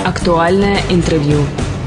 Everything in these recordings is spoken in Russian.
Актуальное интервью.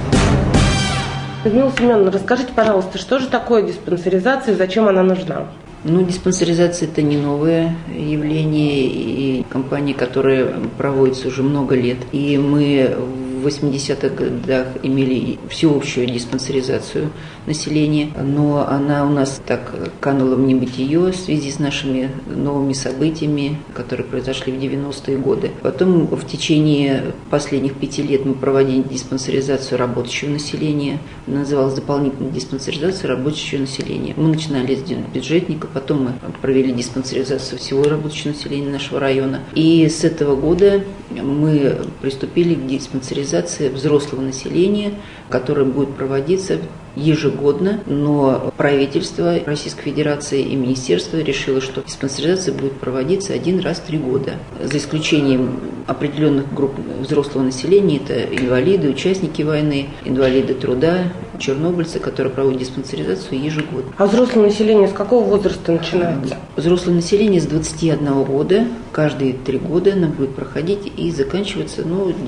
Людмила Семеновна, расскажите, пожалуйста, что же такое диспансеризация и зачем она нужна? Диспансеризация – это не новое явление, и компания, которая проводится уже много лет. И мы в 80-х годах имели всеобщую диспансеризацию населения, но она у нас так канула в небытие в связи с нашими новыми событиями, которые произошли в 90-е годы. Потом в течение последних 5 лет мы проводили диспансеризацию работающего населения, называлась дополнительная диспансеризация работающего населения. Мы начинали с бюджетников, потом мы провели диспансеризацию всего работающего населения нашего района. И с этого года мы приступили к диспансеризации взрослого населения, которая будет проводиться ежегодно, но правительство Российской Федерации и министерство решило, что диспансеризация будет проводиться 1 раз в 3 года. За исключением определенных групп взрослого населения, это инвалиды, участники войны, инвалиды труда, чернобыльцы, которые проводят диспансеризацию ежегодно. А взрослое население с какого возраста начинается? Взрослое население с 21 года, каждые 3 года она будет проходить и заканчиваться,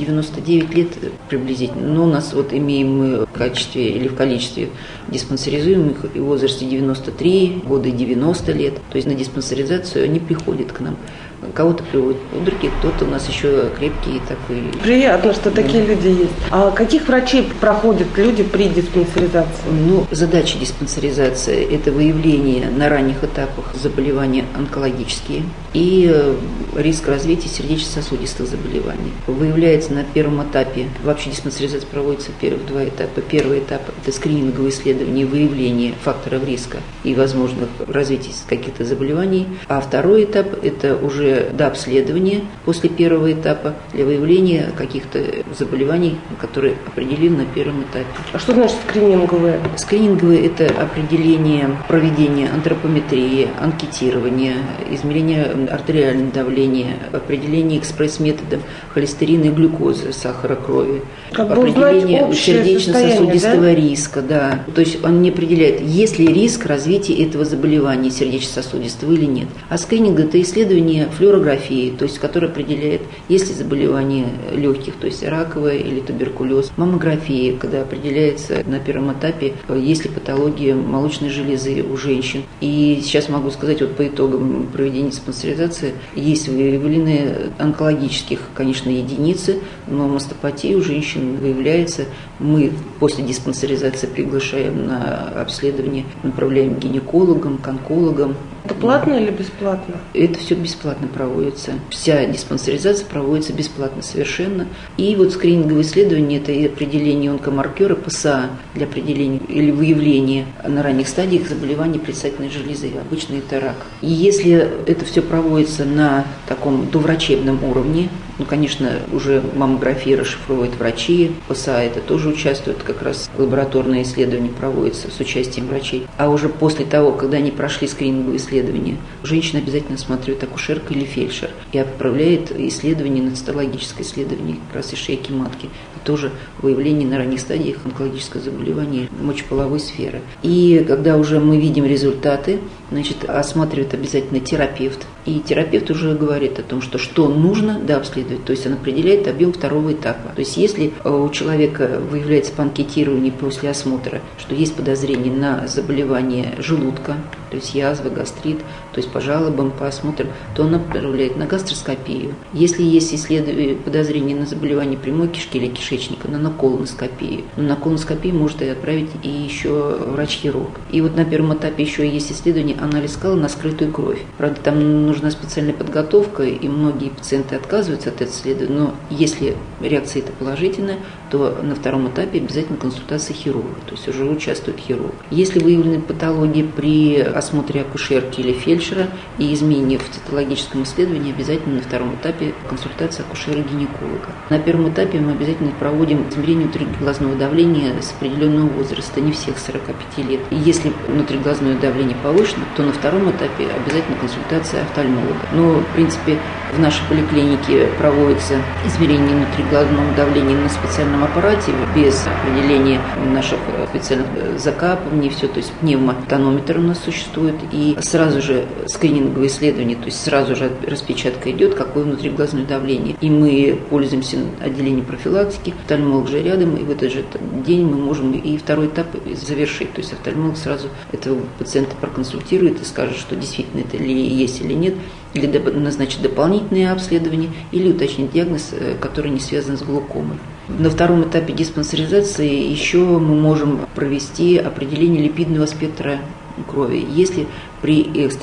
99 лет приблизительно. Но у нас имеем мы в качестве или в количестве диспансеризуемых и в возрасте 93 года и 90 лет. То есть на диспансеризацию они приходят к нам. Кого-то приводят подруги, кто-то у нас еще крепкий такой. Приятно, что такие люди есть. А каких врачей проходят люди при диспансеризации? Задача диспансеризации – это выявление на ранних этапах заболеваний онкологические и риск развития сердечно-сосудистых заболеваний. Выявляется на первом этапе, вообще диспансеризация проводится в первых 2 этапа. Первый этап – это скрининговое исследование, выявление факторов риска и возможных развития каких-то заболеваний. А второй этап – это уже дообследование после первого этапа для выявления каких-то заболеваний, которые определены на первом этапе. А что значит скрининговые? Скрининговые – это определение проведения антропометрии, анкетирования, измерения артериального давления, определение экспресс-методом холестерина и глюкозы, сахара крови, определение сердечно-сосудистого риска. Да. То есть он не определяет, есть ли риск развития этого заболевания сердечно-сосудистого или нет. А скрининг – это исследование флюорографии, то есть которое определяет, есть ли заболевания легких, то есть раковая или туберкулез. Маммография, когда определяется на первом этапе, есть ли патология молочной железы у женщин. И сейчас могу сказать, по итогам проведения диспансеризации есть выявлены онкологических, конечно, единицы, но мастопатия у женщин выявляется. Мы после диспансеризации приглашаем на обследование, направляем к гинекологам, к онкологам. Это платно или бесплатно? Это все бесплатно проводится. Вся диспансеризация проводится бесплатно совершенно. И скрининговое исследование – это определение онкомаркера ПСА для определения или выявления на ранних стадиях заболеваний предстательной железы. Обычно это рак. И если это все проводится на таком доврачебном уровне, конечно, уже маммография расшифровывают врачи, ПСА это тоже участвует, как раз лабораторное исследование проводится с участием врачей. А уже после того, когда они прошли скрининговое исследование, женщина обязательно осматривает акушерка или фельдшер и отправляет исследование на цитологическое исследование как раз и шейки матки. И тоже выявление на ранних стадиях онкологического заболевания мочеполовой сферы. И когда уже мы видим результаты, осматривает обязательно терапевт. И терапевт уже говорит о том, что нужно дообследовать. То есть он определяет объем второго этапа. То есть если у человека выявляется по анкетированию после осмотра, что есть подозрение на заболевание желудка, то есть язва, гастрит, то есть по жалобам, по осмотрам, то он направляет на гастроскопию. Если есть подозрение на заболевание прямой кишки или кишечника, на колоноскопию. Но на колоноскопию может отправить и еще врач-хирург. И на первом этапе еще есть исследование анализ кала на скрытую кровь. Правда, там нужна специальная подготовка, и многие пациенты отказываются от этого исследования. Но если реакция это положительная, то на втором этапе обязательно консультация хирурга, то есть уже участвует хирург. Если выявлены патологии при осмотре акушерки или фельдшера и изменения в цитологическом исследовании, обязательно на втором этапе консультация акушера-гинеколога. На первом этапе мы обязательно проводим измерение внутриглазного давления с определенного возраста, не всех 45 лет. И если внутриглазное давление повышено, то на втором этапе обязательно консультация офтальмолога. Но, в принципе, в нашей поликлинике проводится измерение внутриглазного давления на специальном диспансерном аппарате без определения наших специальных закапываний, все, то есть пневмотонометр у нас существует, и сразу же скрининговое исследование, то есть сразу же распечатка идет, какое внутриглазное давление. И мы пользуемся отделением профилактики, офтальмолог же рядом, и в этот же день мы можем и второй этап завершить. То есть офтальмолог сразу этого пациента проконсультирует и скажет, что действительно это ли есть или нет, или назначит дополнительные обследования, или уточнит диагноз, который не связан с глаукомой. На втором этапе диспансеризации еще мы можем провести определение липидного спектра крови. Если при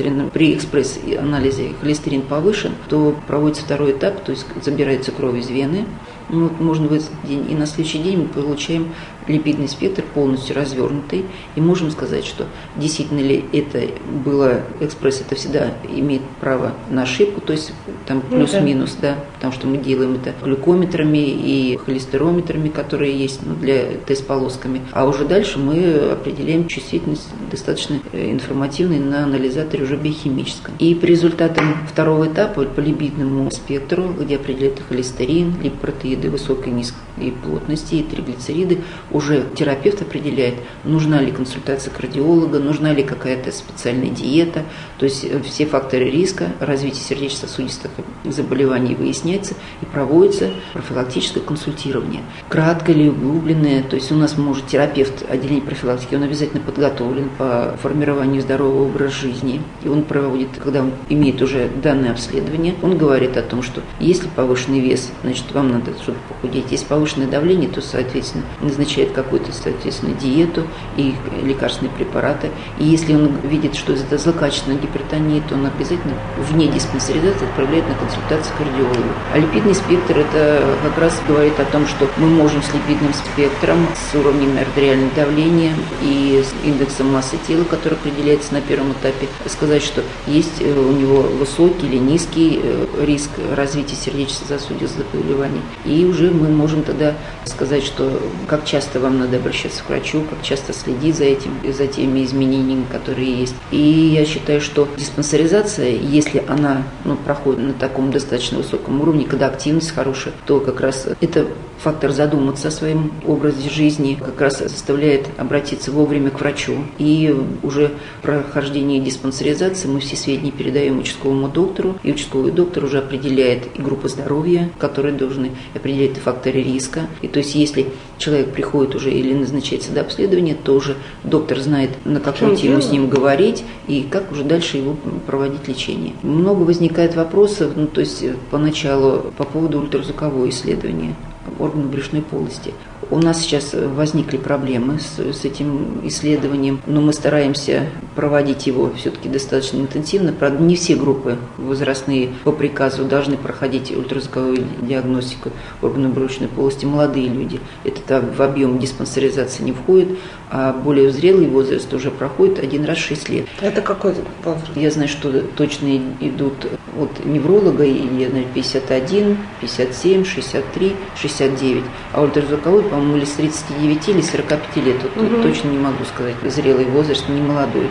экспресс-анализе холестерин повышен, то проводится второй этап, то есть забирается кровь из вены. Можно в этот день, и на следующий день мы получаем липидный спектр полностью развернутый, и можем сказать, что действительно ли это было экспресс, это всегда имеет право на ошибку, то есть там плюс-минус, да, потому что мы делаем это глюкометрами и холестерометрами, которые есть для тест-полосками, а уже дальше мы определяем чувствительность достаточно информативной на анализаторе уже биохимическом. И по результатам второго этапа по липидному спектру, где определяется холестерин, липопротеиды высокой и низкой плотности и триглицериды, уже терапевт определяет, нужна ли консультация кардиолога, нужна ли какая-то специальная диета, то есть все факторы риска развития сердечно-сосудистых заболеваний выясняется и проводится профилактическое консультирование. Краткое или углубленное, то есть у нас может терапевт отделения профилактики, он обязательно подготовлен по формированию здорового образа жизни, и он проводит, когда он имеет уже данное обследование, он говорит о том, что если повышенный вес, значит вам надо что-то похудеть, если повышенное давление, то, соответственно, назначает какую-то, соответственно, диету и лекарственные препараты. И если он видит, что это злокачественная гипертония, то он обязательно вне диспансеризации отправляет на консультацию к кардиологу. А липидный спектр, это как раз говорит о том, что мы можем с липидным спектром, с уровнем артериального давления и с индексом массы тела, который определяется на первом этапе, сказать, что есть у него высокий или низкий риск развития сердечно-сосудистых заболеваний. И уже мы можем тогда сказать, что как часто вам надо обращаться к врачу, как часто следить за теми изменениями, которые есть. И я считаю, что диспансеризация, если она проходит на таком достаточно высоком уровне, когда активность хорошая, то как раз это фактор задуматься о своем образе жизни, как раз заставляет обратиться вовремя к врачу. И уже прохождение диспансеризации мы все сведения передаем участковому доктору, и участковый доктор уже определяет и группы здоровья, которые должны определять факторы риска. И то есть если человек приходит уже или назначается до обследования, то уже доктор знает, на какую тему с ним говорить и как уже дальше его проводить лечение. Много возникает вопросов, то есть поначалу по поводу ультразвукового исследования органов брюшной полости. У нас сейчас возникли проблемы с этим исследованием, но мы стараемся проводить его все-таки достаточно интенсивно. Правда, не все группы возрастные по приказу должны проходить ультразвуковую диагностику органов брюшной полости. Молодые люди. Это в объем диспансеризации не входит, а более зрелый возраст уже проходит один раз в 6 лет. Это какой возраст? Я знаю, что точно идут от невролога, я знаю, 51, 57, 63, 69, а ультразвуковой, по-моему, или с 39 или 45 лет, точно не могу сказать, зрелый возраст, не молодой.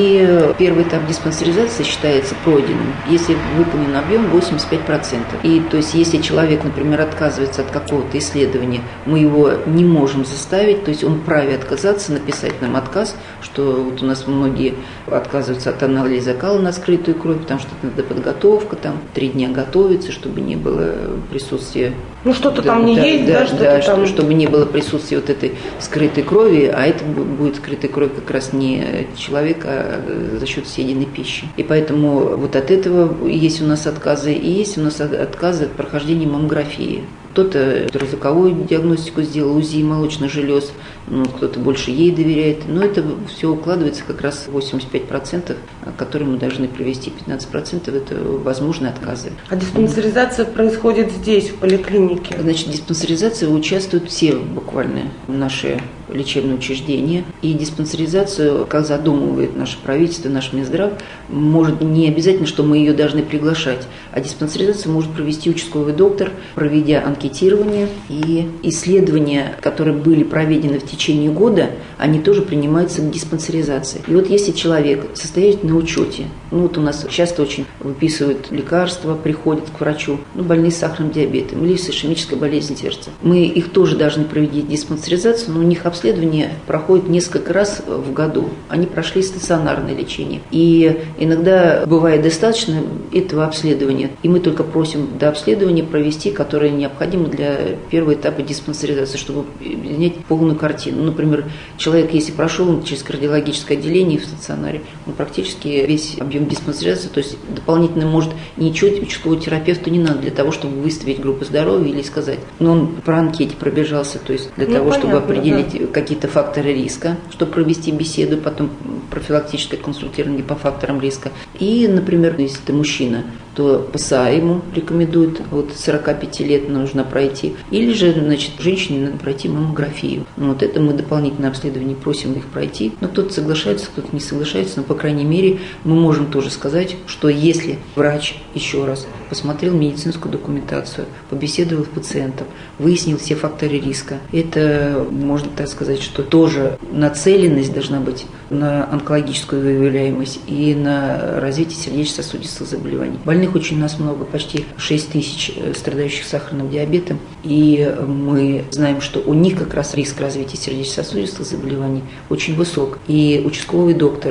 И первый этап диспансеризации считается пройденным, если выполнен объем 85%. И то есть, если человек, например, отказывается от какого-то исследования, мы его не можем заставить, то есть он вправе отказаться, написать нам отказ, что вот у нас многие отказываются от анализа кала на скрытую кровь, потому что это надо подготовка, там 3 дня готовиться, чтобы не было присутствия. Что-то там не есть, да, что-то там... чтобы не было присутствия вот этой скрытой крови, а это будет скрытая кровь как раз не человека, а за счет съеденной пищи. И поэтому вот от этого есть у нас отказы, и есть у нас отказы от прохождения маммографии. Кто-то ультразвуковую диагностику сделал, УЗИ молочных желез, кто-то больше ей доверяет. Но это все укладывается как раз в 85%, которые мы должны привести. 15% это возможные отказы. А диспансеризация происходит здесь, в поликлинике? Значит, диспансеризация участвуют все буквально наши лечебное учреждение. И диспансеризацию, как задумывает наше правительство, наш Минздрав, может не обязательно, что мы ее должны приглашать, а диспансеризацию может провести участковый доктор, проведя анкетирование и исследования, которые были проведены в течение года, они тоже принимаются к диспансеризации. И вот если человек состоит на учете, вот у нас часто очень выписывают лекарства, приходят к врачу, больные с сахарным диабетом или с ишемической болезнью сердца. Мы их тоже должны провести диспансеризацию, но у них обследование проходит несколько раз в году. Они прошли стационарное лечение. И иногда бывает достаточно этого обследования. И мы только просим до обследования провести, которое необходимо для первого этапа диспансеризации, чтобы снять полную картину. Например, человек, если прошел через кардиологическое отделение в стационаре, он практически весь объем диспансеризации, то есть дополнительно, может, ничего участковому терапевту не надо для того, чтобы выставить группу здоровья или сказать. Но он по анкете пробежался, то есть для того, чтобы определить какие-то факторы риска, чтобы провести беседу, потом профилактическое консультирование по факторам риска. И, например, если это мужчина, то ПСА ему рекомендуют от 45 лет нужно пройти. Или же, женщине надо пройти маммографию. Вот это мы дополнительное обследование просим их пройти. Но кто-то соглашается, кто-то не соглашается, но, по крайней мере, мы можем тоже сказать, что если врач еще раз посмотрел медицинскую документацию, побеседовал с пациентом, выяснил все факторы риска, это, можно так сказать, что тоже нацеленность должна быть на онкологическую выявляемость и на развитие сердечно-сосудистых заболеваний. Больных очень у нас много, почти 6 тысяч страдающих сахарным диабетом, и мы знаем, что у них как раз риск развития сердечно-сосудистых заболеваний очень высок. И участковый доктор,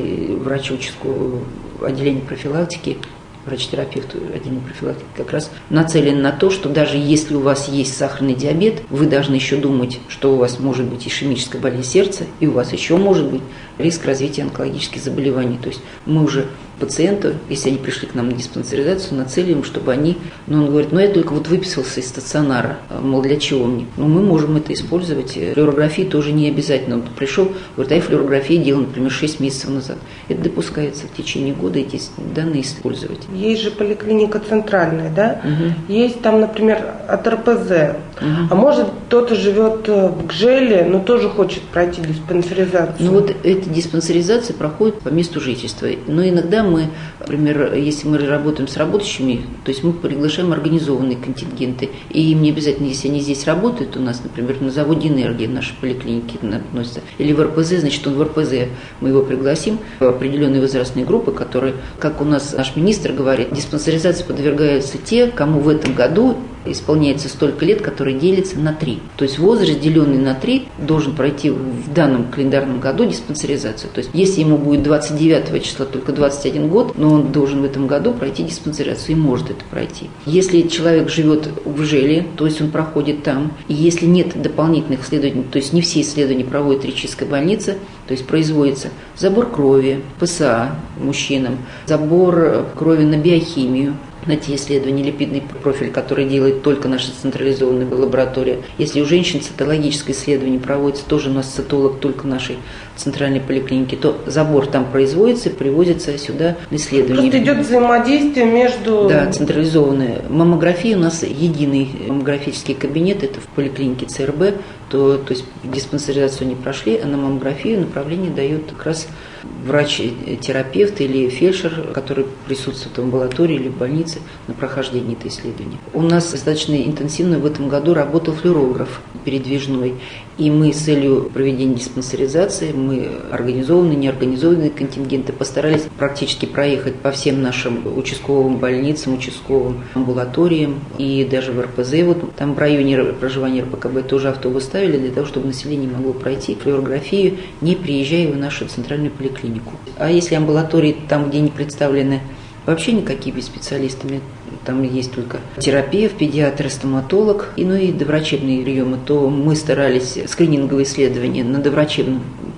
и врач участкового отделения профилактики, врач-терапевт отделения профилактики как раз нацелен на то, что даже если у вас есть сахарный диабет, вы должны еще думать, что у вас может быть ишемическая болезнь сердца, и у вас еще может быть риск развития онкологических заболеваний. То есть мы уже пациенту, если они пришли к нам на диспансеризацию, нацелим, чтобы они, он говорит, я только выписался из стационара, мол, для чего мне? Мы можем это использовать. Флюорография тоже не обязательно. Он пришел, говорит, я флюорографию делал, например, 6 месяцев назад. Это допускается в течение года эти данные использовать. Есть же поликлиника центральная, да? Угу. Есть там, например, от РПЗ. Угу. А может, кто-то живет в Гжеле, но тоже хочет пройти диспансеризацию. Эта диспансеризация проходит по месту жительства. Но иногда мы, например, если мы работаем с работающими, то есть мы приглашаем организованные контингенты. И им не обязательно, если они здесь работают у нас, например, на заводе «Энергия» в нашей поликлинике относятся, или в РПЗ, значит, он в РПЗ, мы его пригласим в определенные возрастные группы, которые, как у нас наш министр говорит, диспансеризации подвергаются те, кому в этом году исполняется столько лет, которые делятся на 3. То есть возраст, деленный на 3, должен пройти в данном календарном году диспансеризацию. То есть если ему будет 29 числа только 21 год, но он должен в этом году пройти диспансеризацию и может это пройти. Если человек живет в Гжеле, то есть он проходит там, и если нет дополнительных исследований, то есть не все исследования проводит Речистская больница, то есть производится забор крови, ПСА мужчинам, забор крови на биохимию, на те исследования, липидный профиль, который делает только наша централизованная лаборатория. Если у женщин цитологическое исследование проводится, тоже у нас цитолог только нашей центральной поликлиники, то забор там производится и привозится сюда на исследование. Просто идет взаимодействие между... Да, централизованная. Маммография у нас единый маммографический кабинет, это в поликлинике ЦРБ, то есть диспансеризацию не прошли, а на маммографию направление дает как раз врач-терапевт или фельдшер, который присутствует в амбулатории или в больнице на прохождении этого исследования. У нас достаточно интенсивно в этом году работал флюорограф передвижной, и мы с целью проведения диспансеризации, мы организованные, неорганизованные контингенты постарались практически проехать по всем нашим участковым больницам, участковым амбулаториям и даже в РПЗ. Там в районе проживания РПКБ тоже автобус ставили для того, чтобы население могло пройти флюорографию, не приезжая в нашу центральную поликлинику. А если амбулатории там, где не представлены вообще никакими специалистами, там есть только терапевт, педиатр, стоматолог, и доврачебные приемы, то мы старались скрининговые исследования на доврачебном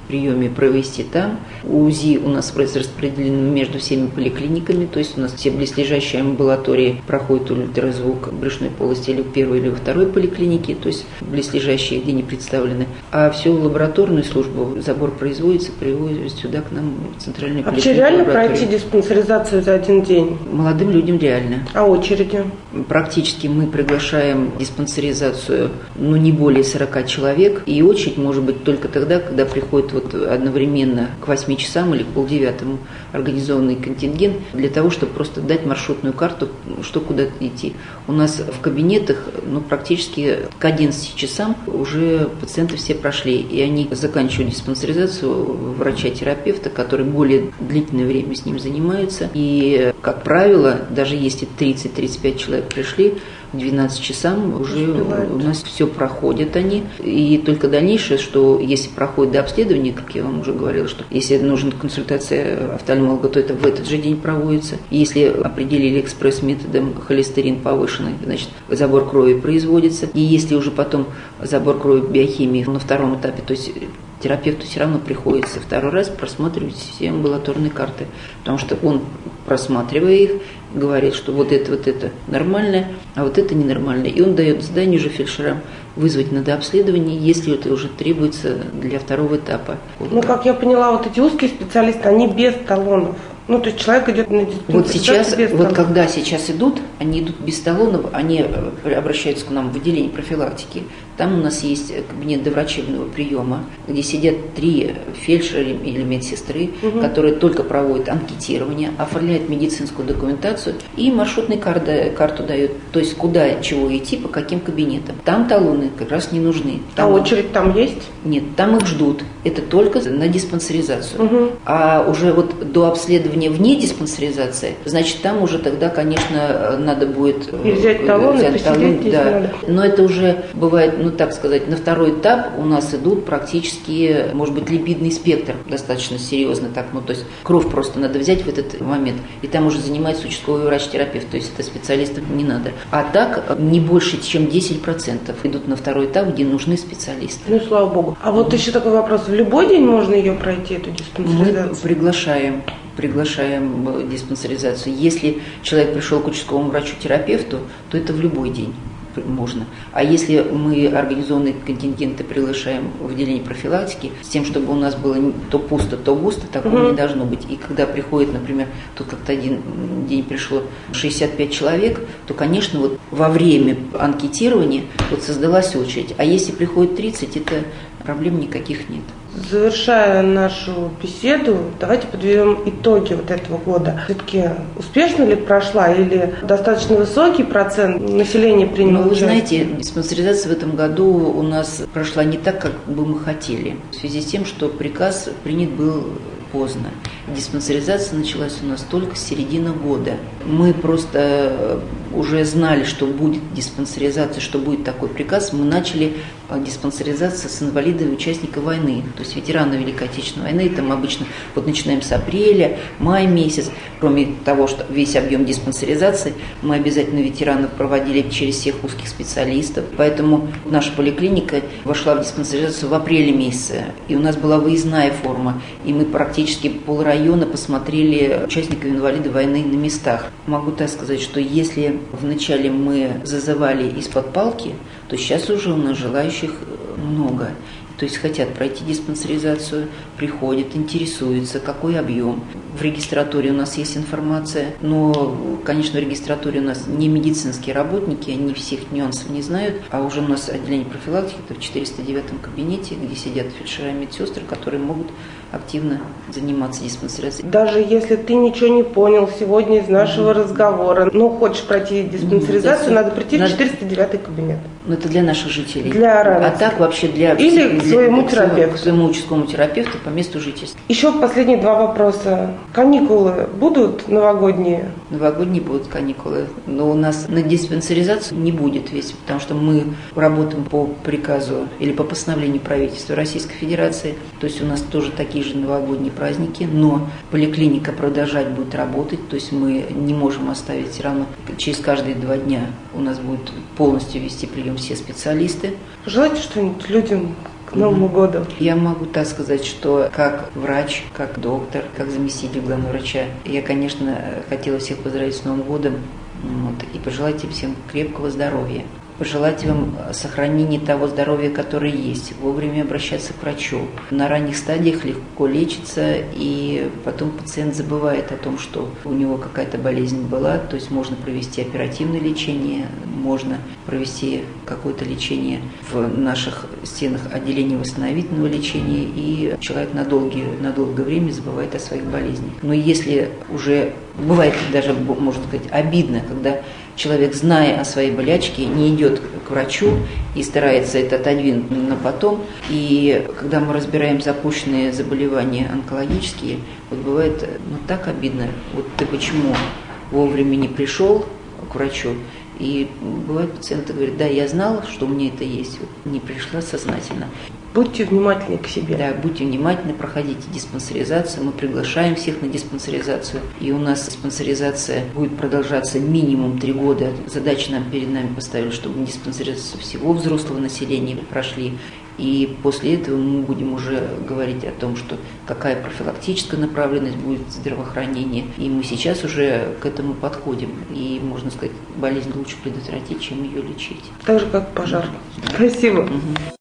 приеме провести там. УЗИ у нас распределены между всеми поликлиниками, то есть у нас все близлежащие амбулатории проходят ультразвук брюшной полости или в первой, или во второй поликлинике, то есть близлежащие, где не представлены. А всю лабораторную службу забор производится, привозят сюда к нам в центральную поликлинику. Вообще реально пройти диспансеризацию за один день? Молодым людям реально. А очереди? Практически мы приглашаем диспансеризацию, не более 40 человек, и очередь может быть только тогда, когда приходит одновременно к 8 часам или к 8:30 организованный контингент для того, чтобы просто дать маршрутную карту, что куда идти. У нас в кабинетах практически к 11 часам уже пациенты все прошли, и они заканчивают диспансеризацию врача-терапевта, который более длительное время с ним занимается. И, как правило, даже если 30-35 человек пришли, к 12 часам уже у нас все проходят они. И только дальнейшее, что если проходит до обследования, как я вам уже говорила, что если нужна консультация офтальмолога, то это в этот же день проводится. Если определили экспресс-методом холестерин повышенный, значит, забор крови производится. И если уже потом забор крови биохимии на втором этапе, то есть терапевту все равно приходится второй раз просматривать все амбулаторные карты, потому что он, просматривая их, говорит, что вот это нормально, а вот это ненормально. И он дает задание уже фельдшерам вызвать на дообследование, если это уже требуется для второго этапа. Как я поняла, эти узкие специалисты, они без талонов. То есть человек идет на диспансеризацию без талонов. Когда сейчас идут, они идут без талонов, они обращаются к нам в отделение профилактики. Там у нас есть кабинет доврачебного приема, где сидят 3 фельдшера или медсестры, которые только проводят анкетирование, оформляют медицинскую документацию и маршрутную карту дают. То есть куда, чего идти, по каким кабинетам. Там талоны как раз не нужны. А очередь там есть? Нет, там их ждут. Это только на диспансеризацию. А уже до обследования вне диспансеризации, значит, там уже тогда, конечно, надо будет взять талон и посидеть. Да. Но это уже бывает, так сказать, на второй этап у нас идут практически, может быть, липидный спектр достаточно серьезно. То есть кровь просто надо взять в этот момент, и там уже занимается участковый врач-терапевт, то есть это специалистов не надо. А так не больше, чем 10% идут на второй этап, где нужны специалисты. Слава богу. А еще такой вопрос. В любой день можно ее пройти, эту диспансеризацию? Мы приглашаем диспансеризацию. Если человек пришел к участковому врачу-терапевту, то это в любой день можно. А если мы организованные контингенты приглашаем в отделение профилактики, с тем, чтобы у нас было то пусто, то густо, такого не должно быть. И когда приходит, например, тут как-то один день пришло 65 человек, то, конечно, во время анкетирования создалась очередь. А если приходит 30, это проблем никаких нет. Завершая нашу беседу, давайте подведем итоги этого года. Все-таки успешно ли прошла или достаточно высокий процент населения принял участие? Вы знаете, диспансеризация в этом году у нас прошла не так, как бы мы хотели. В связи с тем, что приказ принят был поздно. Диспансеризация началась у нас только с середины года. Мы просто уже знали, что будет диспансеризация, что будет такой приказ. Мы начали диспансеризацию с инвалидами участников войны, то есть ветераны Великой Отечественной войны. Там обычно начинаем с апреля, май месяц. Кроме того, что весь объем диспансеризации, мы обязательно ветеранов проводили через всех узких специалистов. Поэтому наша поликлиника вошла в диспансеризацию в апреле месяце. И у нас была выездная форма. И мы практически полрайона посмотрели участников инвалидов войны на местах. Могу так сказать, что если вначале мы зазывали из-под палки, то сейчас уже у нас желающих много. То есть хотят пройти диспансеризацию, приходят, интересуются, какой объем. В регистратуре у нас есть информация, но, конечно, в регистратуре у нас не медицинские работники, они всех нюансов не знают, а уже у нас отделение профилактики, это в 409-м кабинете, где сидят фельдшера и медсестры, которые могут активно заниматься диспансеризацией. Даже если ты ничего не понял сегодня из нашего разговора, но хочешь пройти диспансеризацию, надо прийти в 409-й кабинет. Но это для наших жителей. Для ранних. А так вообще для... Или к своему терапевту. К своему участковому терапевту по месту жительства. Еще последние 2 вопроса. Каникулы будут новогодние? Новогодние будут каникулы. Но у нас на диспансеризацию не будет весь, потому что мы работаем по приказу или по постановлению правительства Российской Федерации. То есть у нас тоже такие же новогодние праздники, но поликлиника продолжать будет работать. То есть мы не можем оставить все равно. Через каждые 2 дня у нас будет полностью вести прием все специалисты. Желаете что-нибудь людям, к Новому году? Я могу так сказать, что как врач, как доктор, как заместитель главного врача, я, конечно, хотела всех поздравить с Новым годом и пожелать им всем крепкого здоровья. Пожелать вам сохранения того здоровья, которое есть, вовремя обращаться к врачу. На ранних стадиях легко лечится, и потом пациент забывает о том, что у него какая-то болезнь была, то есть можно провести оперативное лечение, можно провести какое-то лечение в наших стенах отделения восстановительного лечения, и человек на долгое время забывает о своих болезнях. Но если уже бывает даже, можно сказать, обидно, когда человек, зная о своей болячке, не идет к врачу и старается это отодвинуть на потом. И когда мы разбираем запущенные заболевания онкологические, вот бывает так обидно. Вот ты почему вовремя не пришел к врачу? И бывает, пациенты говорят, да, я знала, что у меня это есть, вот не пришла сознательно. Будьте внимательны к себе. Да, будьте внимательны, проходите диспансеризацию. Мы приглашаем всех на диспансеризацию. И у нас диспансеризация будет продолжаться минимум 3 года. Задачи перед нами поставили, чтобы диспансеризацию всего взрослого населения прошли. И после этого мы будем уже говорить о том, что какая профилактическая направленность будет здравоохранения. И мы сейчас уже к этому подходим. И, можно сказать, болезнь лучше предотвратить, чем ее лечить. Так же, как пожар. Спасибо.